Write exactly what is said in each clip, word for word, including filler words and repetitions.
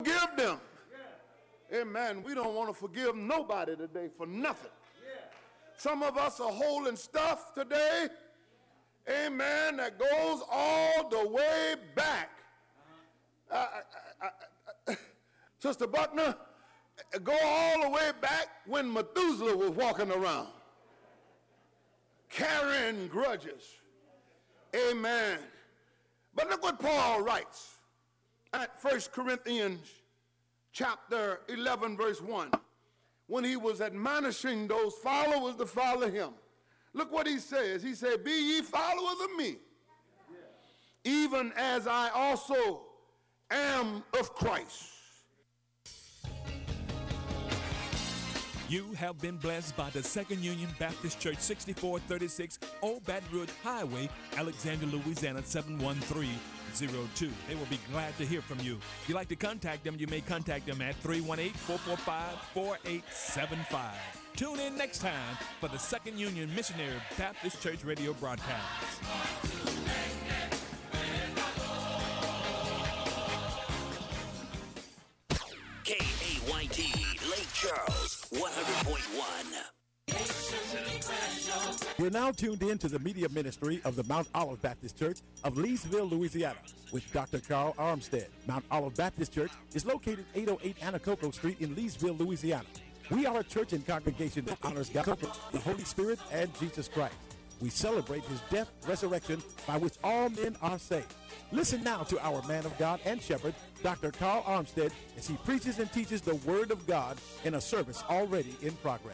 Forgive them. Amen. We don't want to forgive nobody today for nothing. Some of us are holding stuff today, amen, that goes all the way back. Uh, I, I, I, Sister Buckner, go all the way back when Methuselah was walking around, carrying grudges. Amen. But look what Paul writes at First Corinthians chapter eleven, verse one. When he was admonishing those followers to follow him. Look what he says. He said, be ye followers of me, even as I also am of Christ. You have been blessed by the Second Union Baptist Church, sixty-four thirty-six Old Baton Rouge Highway, Alexandria, Louisiana, seven one three zero two. They will be glad to hear from you. If you'd like to contact them, you may contact them at three one eight, four four five, four eight seven five. Tune in next time for the Second Union Missionary Baptist Church radio broadcast. K A Y T, Lake Charles, one hundred point one. You're now tuned in to the media ministry of the Mount Olive Baptist Church of Leesville, Louisiana, with Doctor Carl Armstead. Mount Olive Baptist Church is located eight oh eight Anacoco Street in Leesville, Louisiana. We are a church and congregation that honors God, the Holy Spirit, and Jesus Christ. We celebrate his death, resurrection, by which all men are saved. Listen now to our man of God and shepherd, Doctor Carl Armstead, as he preaches and teaches the Word of God in a service already in progress.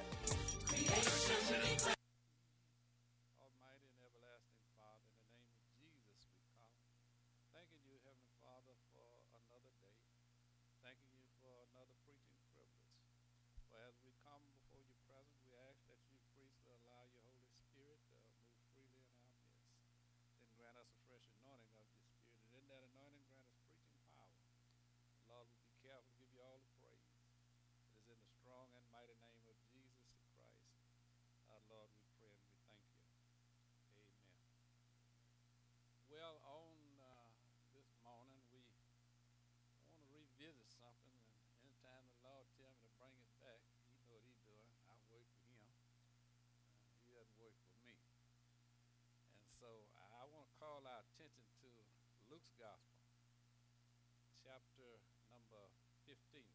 Almighty and everlasting Father, in the name of Jesus we come, thanking you, Heavenly Father, for another day, thanking you for another preaching privilege. For as we come before your presence, we ask that you freely allow your Holy Spirit to move freely in our midst. Then grant us a fresh anointing of your Spirit, and in that anointing grant us preaching power. Lord, we be careful to give you all the praise. It is in the strong and mighty name of Jesus the Christ, our Lord, we pray and we thank you. Amen. Well, on uh, this morning, we want to revisit something, and anytime the Lord tell me to bring it back, he know what he's doing. I work for him. Uh, he doesn't work for me. And so I want to call our attention to Luke's Gospel, chapter number fifteen.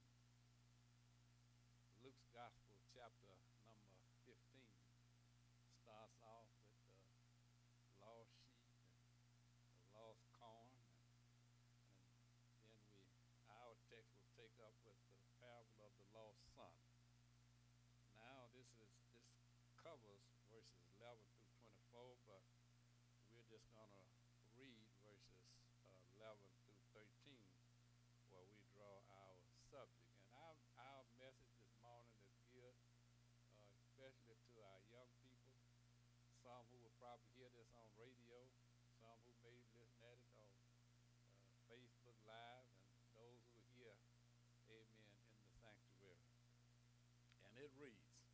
Luke's Gospel, chapter number fifteen, starts off with the lost sheep and the lost corn, and, and then we, our text will take up with the parable of the lost son. Now this is this covers verses eleven through twenty-four, but we're just going to read verses uh, eleven through thirteen, where we draw our subject. And our, our message this morning is geared uh, especially to our young people, some who will probably hear this on radio, some who may listen at it on uh, Facebook Live, and those who are here, amen, in the sanctuary. And it reads,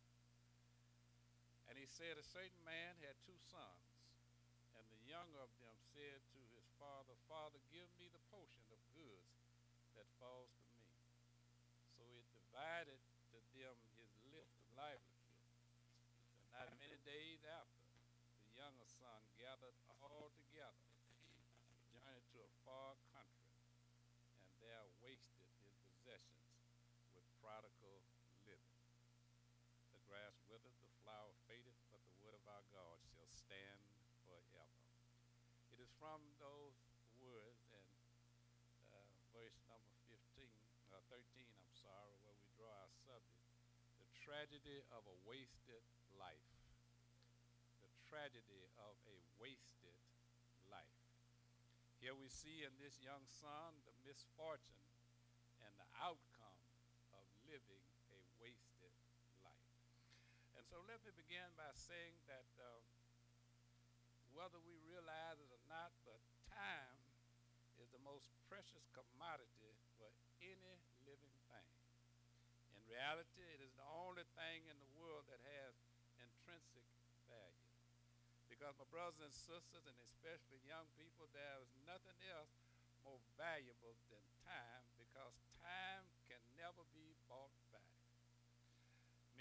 and he said, a certain man had two sons, and the younger of them said to his father, Father, give me the portion of goods that falls to me. So it divided to them his livelihood. And not many days after, the younger son gathered all together, journeyed to a far country, and there wasted his possessions with prodigal living. The grass withereth, the flower fadeth, but the word of our God shall stand forever. It is from those words and uh, verse number fifteen, uh, thirteen, I'm sorry, where we draw our subject, the tragedy of a wasted life. The tragedy of a wasted life. Here we see in this young son the misfortune and the outcome of living a wasted life. And so let me begin by saying that uh, whether we realize it or not, but time is the most precious commodity for any living thing. In reality, it is the only thing in the world that has intrinsic value. Because my brothers and sisters, and especially young people, there is nothing else more valuable than time, because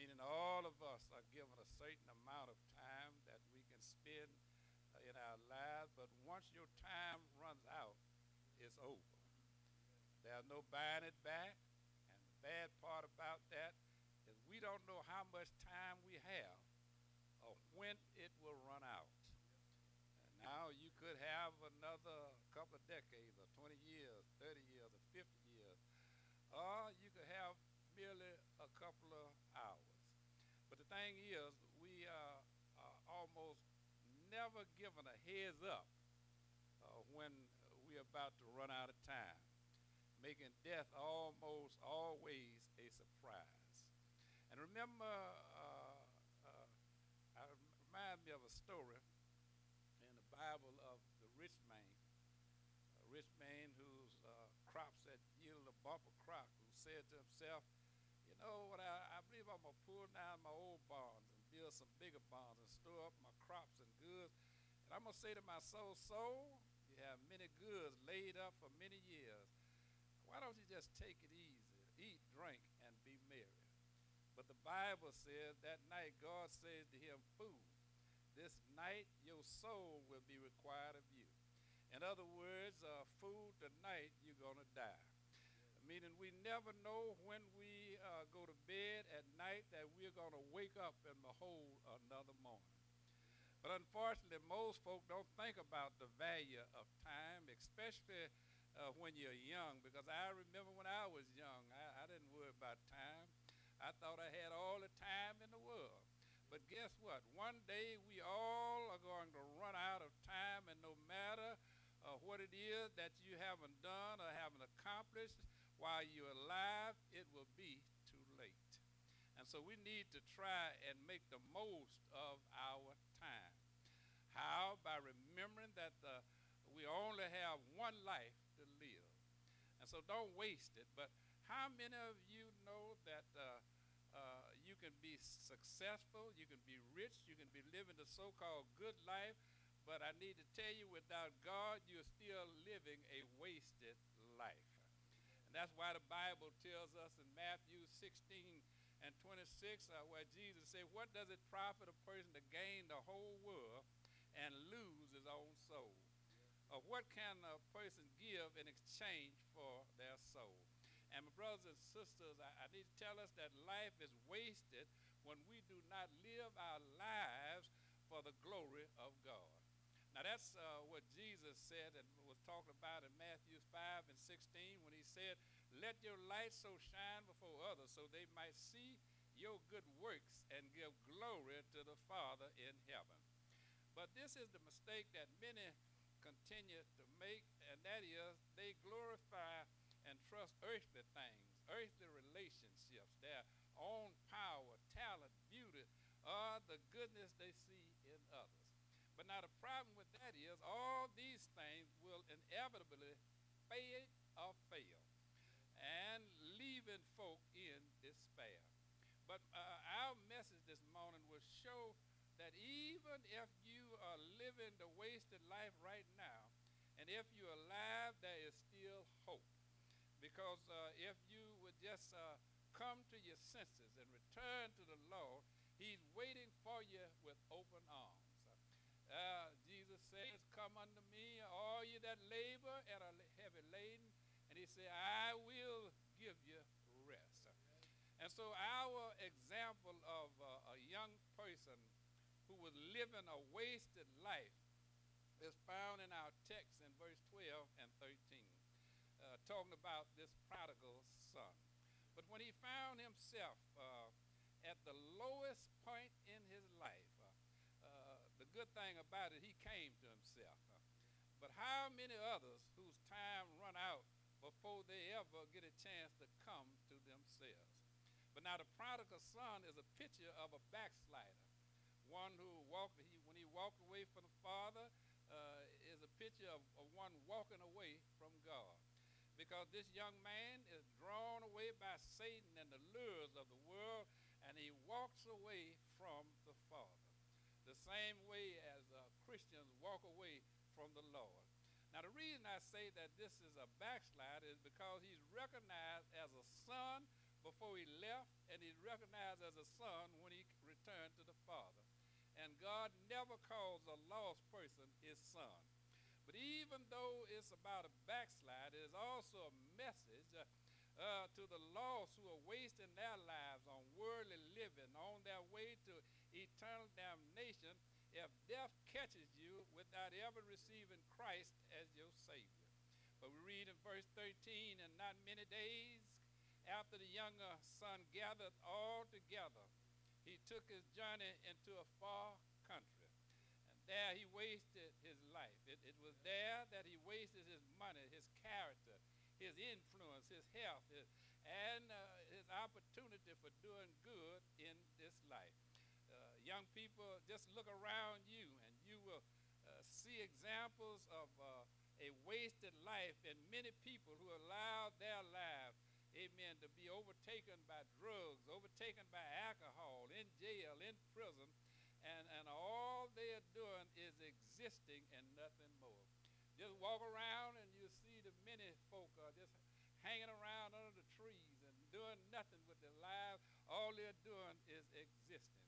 meaning all of us are given a certain amount of time that we can spend uh, in our lives, but once your time runs out, it's over. There's no buying it back, and the bad part about that is we don't know how much time we have or when it will run out. And now you could have another couple of decades or twenty years, thirty years, or fifty years, or you could have merely a couple of hours. But the thing is, we uh, are almost never given a heads up uh, when we're about to run out of time, making death almost always a surprise. And remember, uh, uh, I remind me of a story in the Bible of the rich man, a rich man whose uh, crops had yielded a bumper crop, who said to himself, you know what, I, I believe I'm going to pull down my old barns and build some bigger barns and store up my crops and goods. And I'm going to say to my soul, soul, you have many goods laid up for many years. Why don't you just take it easy, eat, drink, and be merry? But the Bible says that night God says to him, fool, this night your soul will be required of you. In other words, uh, fool, tonight you're going to die. Meaning we never know when we uh, go to bed at night that we're going to wake up and behold another morning. But unfortunately, most folk don't think about the value of time, especially uh, when you're young, because I remember when I was young, I, I didn't worry about time. I thought I had all the time in the world. But guess what? One day we all are going to run out of time, and no matter uh, what it is that you haven't done or haven't accomplished while you're alive, it will be too late. And so we need to try and make the most of our time. How? By remembering that the, we only have one life to live. And so don't waste it. But how many of you know that uh, uh, you can be successful, you can be rich, you can be living the so-called good life, but I need to tell you, without God, you're still living a wasted life. That's why the Bible tells us in Matthew sixteen and twenty-six, uh, where Jesus said, what does it profit a person to gain the whole world and lose his own soul? Or what can a person give in exchange for their soul? And my brothers and sisters, I, I need to tell us that life is wasted when we do not live our lives for the glory of God. Now that's uh, what Jesus said and was talking about in Matthew five and sixteen when he said, let your light so shine before others so they might see your good works and give glory to the Father in heaven. But this is the mistake that many continue to make, and that is they glorify and trust earthly things, earthly relationships, their own power, talent, beauty, or the goodness they see in others. But now the problem with that is all these things will inevitably fade or fail, and leaving folk in despair. But uh, our message this morning will show that even if you are living the wasted life right now, and if you're alive, there is still hope. Because uh, if you would just uh, come to your senses and return to the Lord, he's waiting for you with open arms. Uh, Jesus says, come unto me, all you that labor and are heavy laden, and he said, I will give you rest. And so our example of uh, a young person who was living a wasted life is found in our text in verse twelve and thirteen, uh, talking about this prodigal son. But when he found himself uh, at the lowest point in his life, uh, uh, the good thing about it, he came to himself. Uh, but how many others whose time run out before they ever get a chance to come to themselves? But now the prodigal son is a picture of a backslider, one who walked, he, when he walked away from the Father, uh, is a picture of, of one walking away from God. Because this young man is drawn away by Satan and the lures of the world, and he walks away from the Father. The same way as uh, Christians walk away from the Lord. Now the reason I say that this is a backslider is because he's recognized as a son before he left, and he's recognized as a son when he returned to the Father. And God never calls a lost person his son. But even though it's about a backslide, it is also a message uh, uh, to the lost who are wasting their lives on worldly living, on their way to eternal damnation, if death catches you without ever receiving Christ as your Savior. But we read in verse thirteen, and not many days after the younger son gathered all together, he took his journey into a far country. And there he wasted his life. It, it was there that he wasted his money, his character, his influence, his health, his, and uh, his opportunity for doing good in this life. Uh, young people, just look around you and you will uh, see examples of uh, a wasted life in many people who allowed their lives, amen, to be overtaken by drugs, overtaken by alcohol, in jail, in prison, and, and all they are doing is existing and nothing more. Just walk around and you see the many folk are just hanging around under the trees and doing nothing with their lives. All they're doing is existing.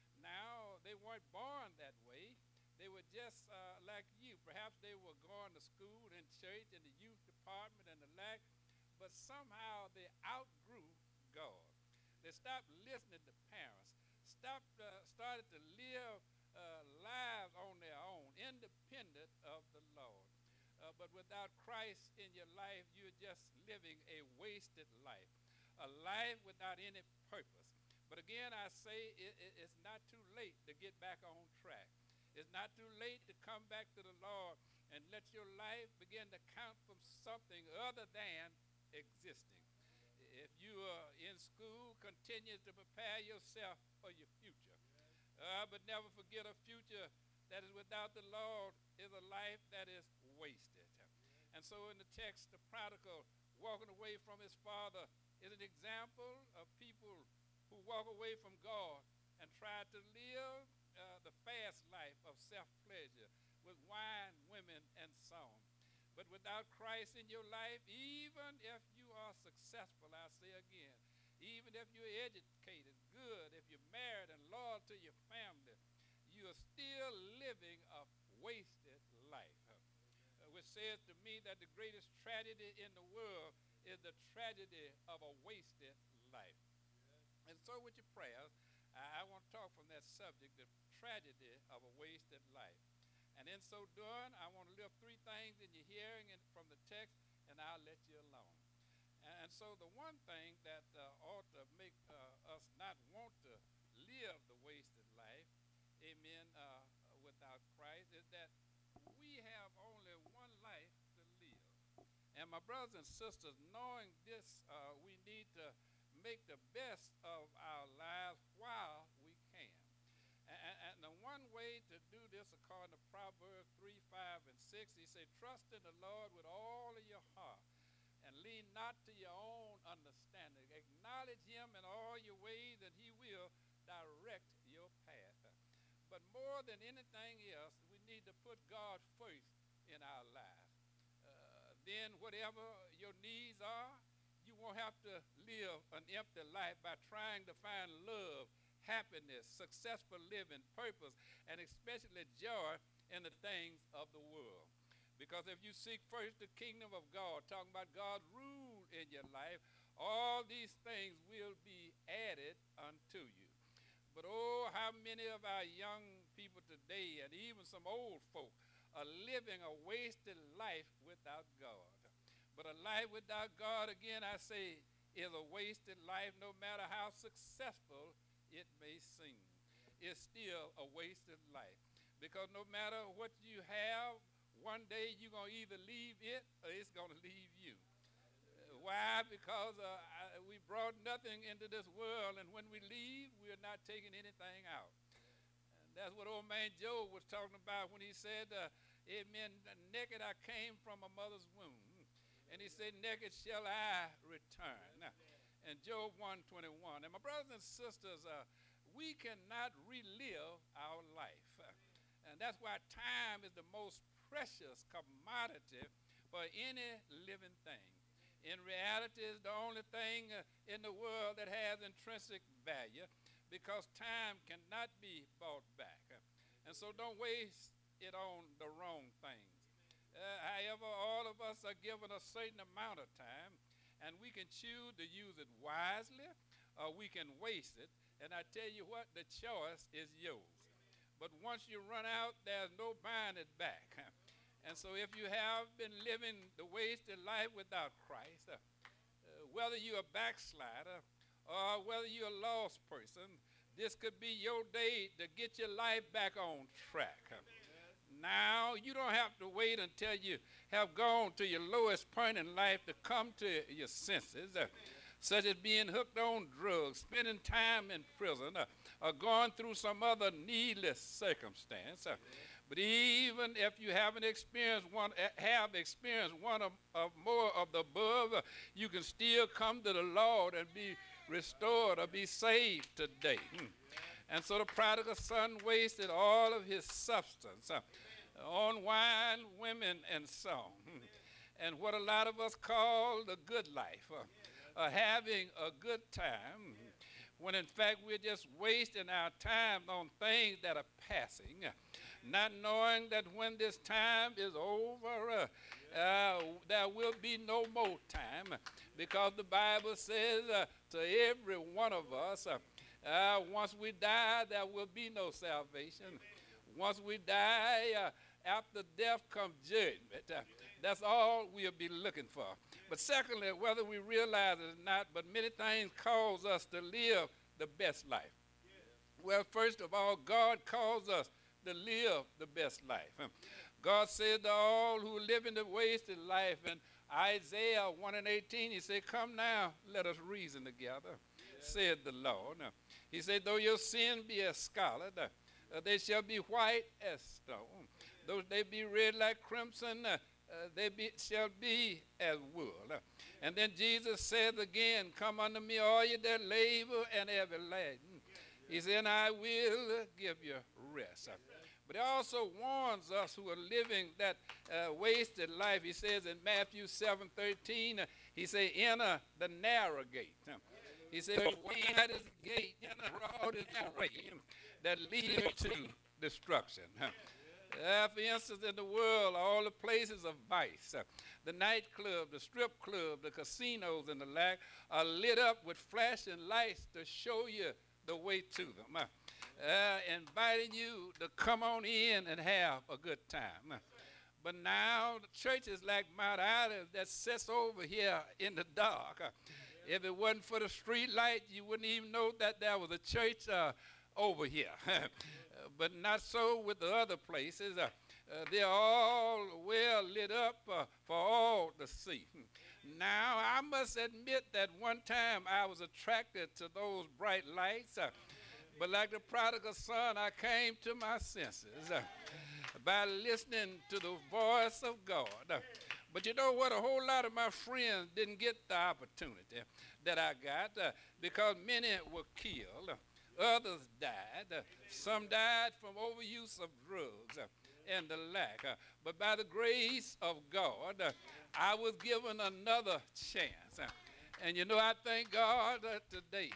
Now, they weren't born that way. They were just uh, like you. Perhaps they were going to school and church and the youth department and the like, but somehow they outgrew God. They stopped listening to parents, stopped, uh, started to live uh, lives on their own, independent of the Lord. Uh, but without Christ in your life, you're just living a wasted life, a life without any purpose. But again, I say it, it, it's not too late to get back on track. It's not too late to come back to the Lord and let your life begin to count from something other than existing. If you are in school, continue to prepare yourself for your future. Uh, but never forget, a future that is without the Lord is a life that is wasted. And so in the text, the prodigal walking away from his father is an example of people who walk away from God and try to live uh, the fast life of self-pleasure with wine, women, and song. But without Christ in your life, even if you are successful, I say again, even if you're educated, good, if you're married and loyal to your family, you are still living a wasted life. Uh, which says to me that the greatest tragedy in the world is the tragedy of a wasted life. And so with your prayers, I, I want to talk from that subject, the tragedy of a wasted life. And in so doing, I want to lift three things in your hearing and from the text, and I'll let you alone. And, and so the one thing that uh, ought to make uh, us not want to live the wasted life, amen, uh, without Christ, is that we have only one life to live. And my brothers and sisters, knowing this, uh, we need to make the best of our lives while we can. And, and the one way to do this, according to Proverbs three, five, and six, he said, trust in the Lord with all of your heart and lean not to your own understanding. Acknowledge him in all your ways, and he will direct your path. But more than anything else, we need to put God first in our lives. Uh, then whatever your needs are, you won't have to live an empty life by trying to find love, happiness, successful living, purpose, and especially joy in the things of the world. Because if you seek first the kingdom of God, talking about God's rule in your life, all these things will be added unto you. But oh, how many of our young people today, and even some old folk, are living a wasted life without God. But a life without God, again, I say, is a wasted life, no matter how successful it may seem. It's still a wasted life. Because no matter what you have, one day you're going to either leave it or it's going to leave you. Why? Because uh, I, we brought nothing into this world, and when we leave, we're not taking anything out. And that's what old man Job was talking about when he said, uh, amen, naked I came from a mother's womb. And he said, naked shall I return. Now, and Job one twenty-one. And my brothers and sisters, uh, we cannot relive our life. Uh, and that's why time is the most precious commodity for any living thing. in reality, is the only thing uh, in the world that has intrinsic value, because time cannot be bought back. And so don't waste it on the wrong things. Uh, however, all of us are given a certain amount of time, and we can choose to use it wisely, or we can waste it. And I tell you what, the choice is yours. But once you run out, there's no buying it back. And so if you have been living the wasted life without Christ, uh, uh, whether you're a backslider or whether you're a lost person, this could be your day to get your life back on track. Now, you don't have to wait until you have gone to your lowest point in life to come to your senses, uh, such as being hooked on drugs, spending time in prison, uh, or going through some other needless circumstance. Uh, but even if you haven't experienced one, have experienced one of, of more of the above, uh, you can still come to the Lord and be restored or be saved today. Hmm. And so the prodigal son wasted all of his substance uh, on wine, women, and song. Hmm. And what a lot of us call the good life, uh, uh, having a good time, when in fact we're just wasting our time on things that are passing, not knowing that when this time is over, uh, uh, there will be no more time, because the Bible says uh, to every one of us, uh, uh, once we die, there will be no salvation. Once we die, uh, after death comes judgment. Uh, that's all we'll be looking for. But secondly, whether we realize it or not, but many things cause us to live the best life. Well, first of all, God calls us to live the best life. God said to all who live in the wasted life, in Isaiah one and eighteen, he said, come now, let us reason together, said the Lord. Now, he said, though your sin be as scarlet, uh, they shall be white as stone. Though they be red like crimson, uh, uh, they be, shall be as wool. Uh, and then Jesus said again, come unto me, all you that labor and heavy laden. He said, and I will give you rest. Uh, but he also warns us who are living that uh, wasted life. He says in Matthew seven thirteen, uh, he said, enter the narrow gate. Uh, he said, wide is the gate, and broad is the way that leads to destruction. Uh, Uh, for instance, in the world, all the places of vice, uh, the nightclub, the strip club, the casinos, and the like, are lit up with flashing lights to show you the way to them, uh, uh, inviting you to come on in and have a good time. Uh, but now the church is like Mount Olive that sits over here in the dark. Uh, if it wasn't for the street light, you wouldn't even know that there was a church uh, over here. But not so with the other places. Uh, uh, they're all well lit up uh, for all to see. Now, I must admit that one time I was attracted to those bright lights, uh, but like the prodigal son, I came to my senses uh, by listening to the voice of God. Uh, but you know what? A whole lot of my friends didn't get the opportunity that I got uh, because many were killed. Uh, Others died. Uh, some died from overuse of drugs uh, and the lack. Uh, but by the grace of God, uh, I was given another chance. Uh, and you know, I thank God uh, today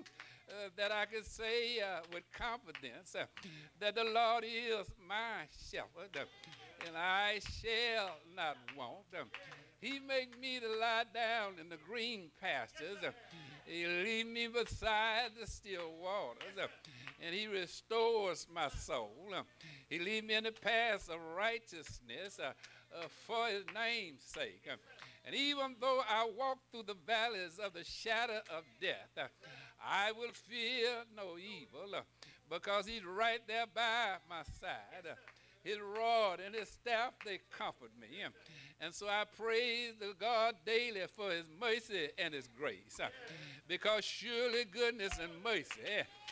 uh, that I can say uh, with confidence uh, that the Lord is my shepherd, uh, and I shall not want. Uh, he makes me to lie down in the green pastures. Uh, He leads me beside the still waters, uh, and he restores my soul. Uh, he leads me in the paths of righteousness uh, uh, for his name's sake. Uh, and even though I walk through the valleys of the shadow of death, uh, I will fear no evil, uh, because he's right there by my side. Uh, his rod and his staff, they comfort me. Uh, And so I praise the God daily for his mercy and his grace. Uh, because surely goodness and mercy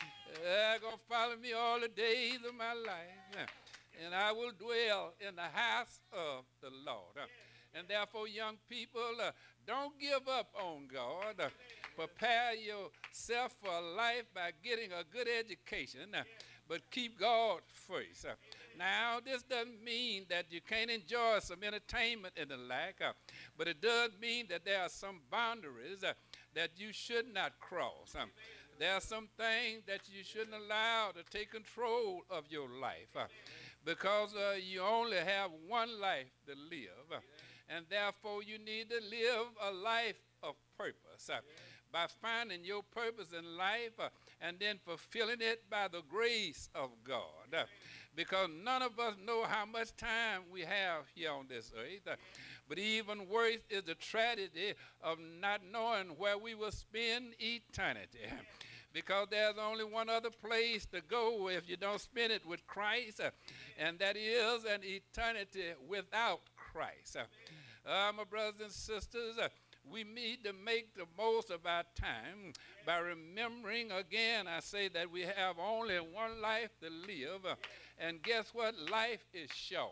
uh, are going to follow me all the days of my life. Uh, and I will dwell in the house of the Lord. Uh, and therefore, young people, uh, don't give up on God. Uh, prepare yourself for life by getting a good education. Uh, but keep God first. Uh, Now, this doesn't mean that you can't enjoy some entertainment in the lack, uh, but it does mean that there are some boundaries uh, that you should not cross. Um, there are some things that you shouldn't allow to take control of your life uh, because uh, you only have one life to live, uh, and therefore you need to live a life of purpose. Uh, by finding your purpose in life uh, and then fulfilling it by the grace of God. Uh, because none of us know how much time we have here on this earth. Uh, but even worse is the tragedy of not knowing where we will spend eternity. Because there's only one other place to go if you don't spend it with Christ, uh, and that is an eternity without Christ. Uh, uh, my brothers and sisters, uh, we need to make the most of our time by remembering again, I say that we have only one life to live, uh, and guess what? Life is short.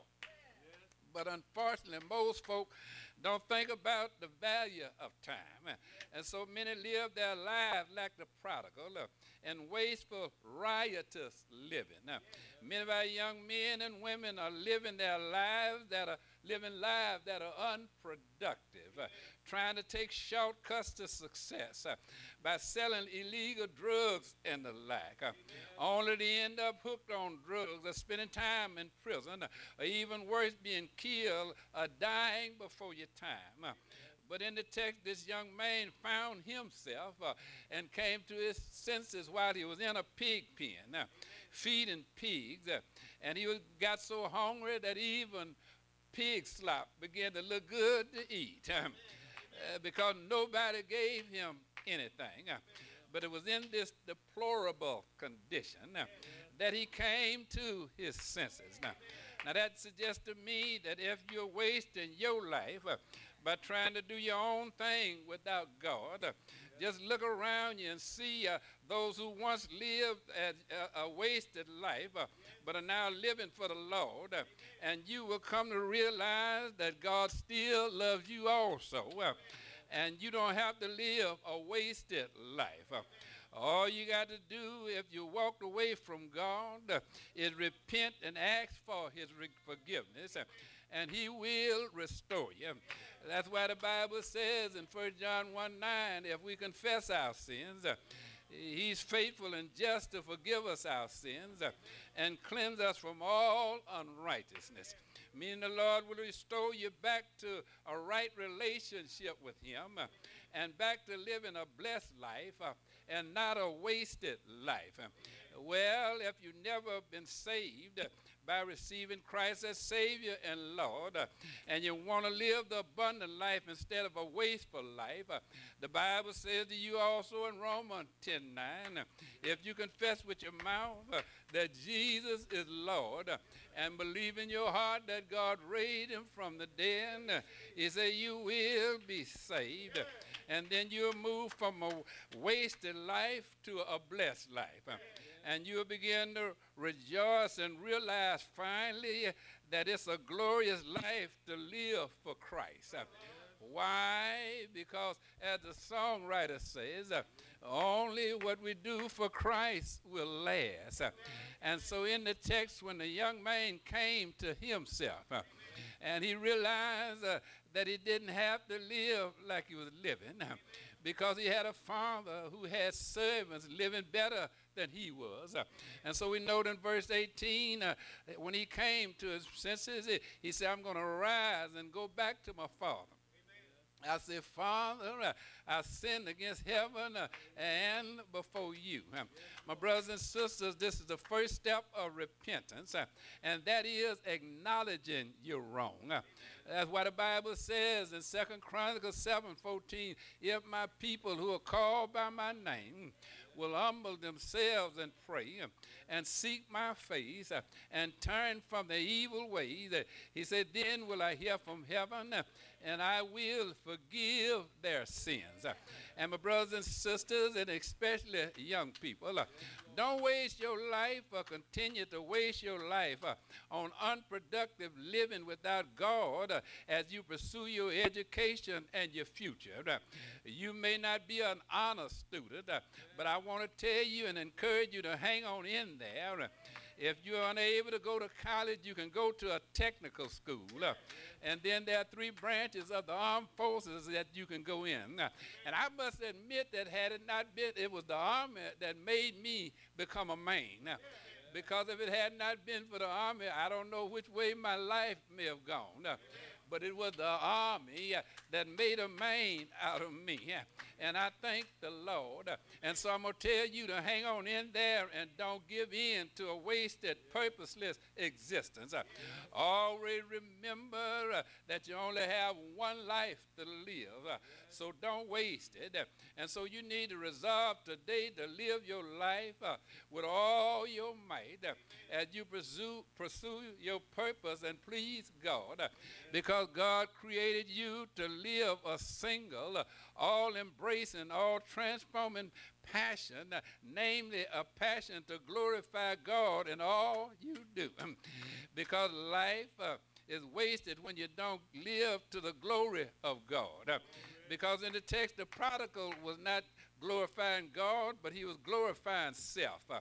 But unfortunately, most folk don't think about the value of time. And so many live their lives like the prodigal uh, and wasteful, riotous living. Now, many of our young men and women are living their lives that are living lives that are unproductive, uh, trying to take shortcuts to success uh, by selling illegal drugs and the like, uh, only to end up hooked on drugs or spending time in prison, uh, or even worse, being killed or dying before your time. Uh, But in the text, this young man found himself uh, and came to his senses while he was in a pig pen, uh, feeding pigs. Uh, and he was, got so hungry that even pig slop began to look good to eat um, uh, because nobody gave him anything. Uh, but it was in this deplorable condition uh, that he came to his senses. Now, now that suggests to me that if you're wasting your life uh, by trying to do your own thing without God, uh, just look around you and see uh, those who once lived a, a, a wasted life uh, but are now living for the Lord, uh, and you will come to realize that God still loves you also, uh, and you don't have to live a wasted life. Uh, all you got to do if you walked away from God uh, is repent and ask for his re- forgiveness, uh, and he will restore you. That's why the Bible says in First John one nine, if we confess our sins, uh, he's faithful and just to forgive us our sins uh, and cleanse us from all unrighteousness. Meaning the Lord will restore you back to a right relationship with him uh, and back to living a blessed life uh, and not a wasted life. Uh, well, if you've never been saved uh, by receiving Christ as Savior and Lord, uh, and you want to live the abundant life instead of a wasteful life, uh, the Bible says to you also in Romans ten nine, uh, if you confess with your mouth uh, that Jesus is Lord uh, and believe in your heart that God raised him from the dead, uh, he said you will be saved. Uh, and then you'll move from a wasted life to a blessed life. Uh, and you'll begin to rejoice and realize finally that it's a glorious life to live for Christ. Uh, why? Because as the songwriter says, uh, only what we do for Christ will last. Uh, and so in the text, when the young man came to himself, uh, and he realized uh, that he didn't have to live like he was living, uh, because he had a father who had servants living better than he was. Uh, and so we note in verse eighteen, uh, when he came to his senses, he, he said, I'm going to rise and go back to my father. I said, Father, uh, I sinned against heaven uh, and before you. Uh, my brothers and sisters, this is the first step of repentance, uh, and that is acknowledging you're wrong. Uh, that's why the Bible says in Second Chronicles seven fourteen, if my people who are called by my name will humble themselves and pray uh, and seek my face uh, and turn from their evil ways, uh, he said, then will I hear from heaven uh, and I will forgive their sins. Uh, and my brothers and sisters, and especially young people, uh, don't waste your life or continue to waste your life uh, on unproductive living without God uh, as you pursue your education and your future. Uh, you may not be an honor student, uh, but I want to tell you and encourage you to hang on in there. Uh, If you're unable to go to college, you can go to a technical school. Uh, and then there are three branches of the armed forces that you can go in. Uh, and I must admit that had it not been, it was the army that made me become a man. Uh, because if it had not been for the army, I don't know which way my life may have gone. Uh, but it was the army uh, that made a man out of me. Uh, and I thank the Lord. Uh, and so I'm going to tell you to hang on in there and don't give in to a wasted, purposeless existence. Uh, always remember uh, that you only have one life to live. Uh, so don't waste it. Uh, and so you need to resolve today to live your life uh, with all your might uh, as you pursue, pursue your purpose and please God. Uh, because God created you to live a single, uh, all-embracing, all-transforming passion, uh, namely a passion to glorify God in all you do. Because life uh, is wasted when you don't live to the glory of God. Uh, because in the text, the prodigal was not glorifying God, but he was glorifying self uh,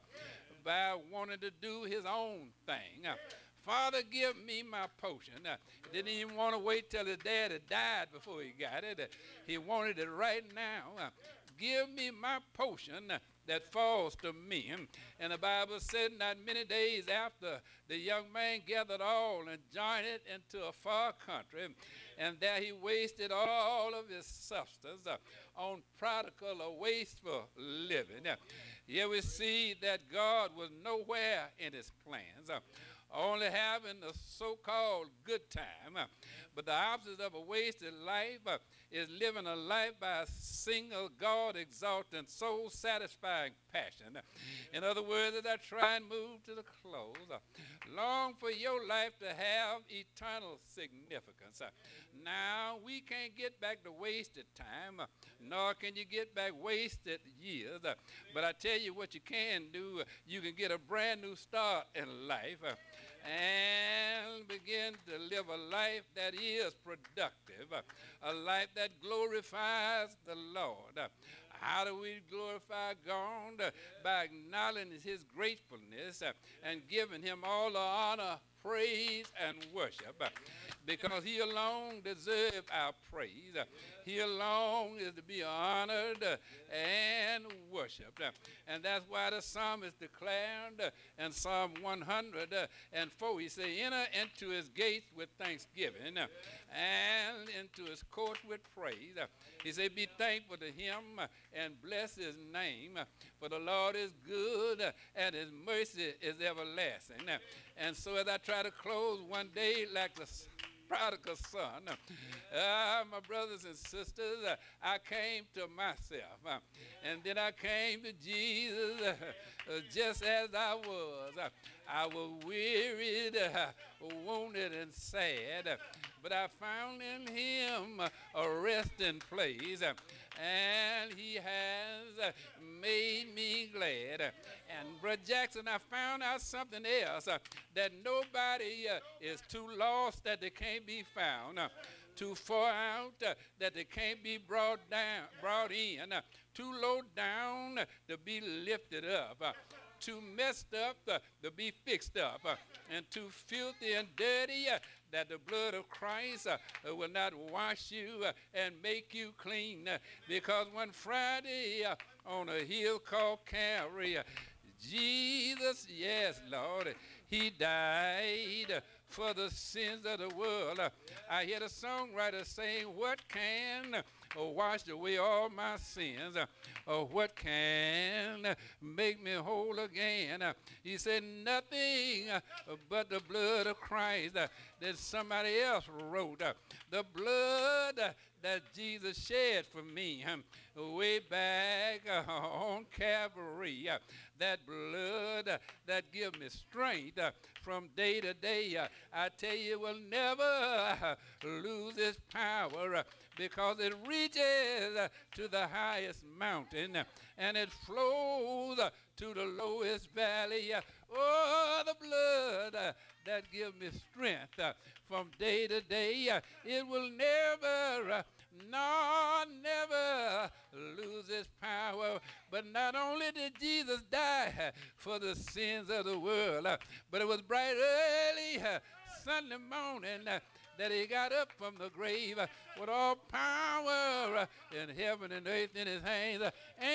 by wanting to do his own thing. Uh, Father, give me my potion. Uh, he didn't even want to wait till his daddy died before he got it. Uh, he wanted it right now. Uh, give me my potion uh, that falls to me. And the Bible said not many days after, the young man gathered all and journeyed it into a far country. And there he wasted all of his substance uh, on prodigal or wasteful living. Uh, here we see that God was nowhere in his plans. Uh, only having a so-called good time. Uh, but the opposite of a wasted life uh, is living a life by a single God-exalting, soul-satisfying passion. Uh, in other words, as I try and move to the close, uh, long for your life to have eternal significance. Uh, now, we can't get back the wasted time, uh, nor can you get back wasted years. Uh, but I tell you what you can do. Uh, you can get a brand new start in life. Uh, and begin to live a life that is productive, a life that glorifies the Lord. How do we glorify God? By acknowledging his gratefulness and giving him all the honor, praise, and worship. Because he alone deserves our praise. He alone is to be honored and worshiped. And that's why the psalmist declared in Psalm one hundred and four, he said, enter into his gates with thanksgiving and into his courts with praise. He said, be thankful to him and bless his name, for the Lord is good and his mercy is everlasting. And so as I try to close one day like the prodigal son, uh, my brothers and sisters, uh, I came to myself, uh, and then I came to Jesus uh, uh, just as I was. Uh, I was wearied, uh, wounded, and sad, uh, but I found in him uh, a resting place, uh, and he has uh, made me glad. Uh, and Brother Jackson, I found out something else, uh, that nobody uh, is too lost that they can't be found, uh, too far out uh, that they can't be brought down, brought in, uh, too low down uh, to be lifted up, uh, too messed up uh, to be fixed up, uh, and too filthy and dirty uh, that the blood of Christ uh, uh, will not wash you uh, and make you clean. Uh, because one Friday uh, on a hill called Calvary, uh, Jesus, yes, Lord, he died uh, for the sins of the world. Uh, I hear the songwriter saying, what can uh, wash away all my sins? Uh, or what can uh, make me whole again? Uh, he said, nothing uh, but the blood of Christ uh, that somebody else wrote. Uh, the blood uh, that Jesus shed for me um, way back uh, on Calvary. Uh, that blood uh, that gives me strength uh, from day to day. Uh, I tell you, will never uh, lose its power uh, because it reaches uh, to the highest mountain uh, and it flows uh, to the lowest valley. Uh, oh, the blood uh, that gives me strength uh, from day to day. Uh, it will never, uh, no, never lose its power. power. But not only did Jesus die uh, for the sins of the world, uh, but it was bright early uh, Sunday morning uh, that he got up from the grave uh, with all power uh, in heaven and earth in his hands. Uh, and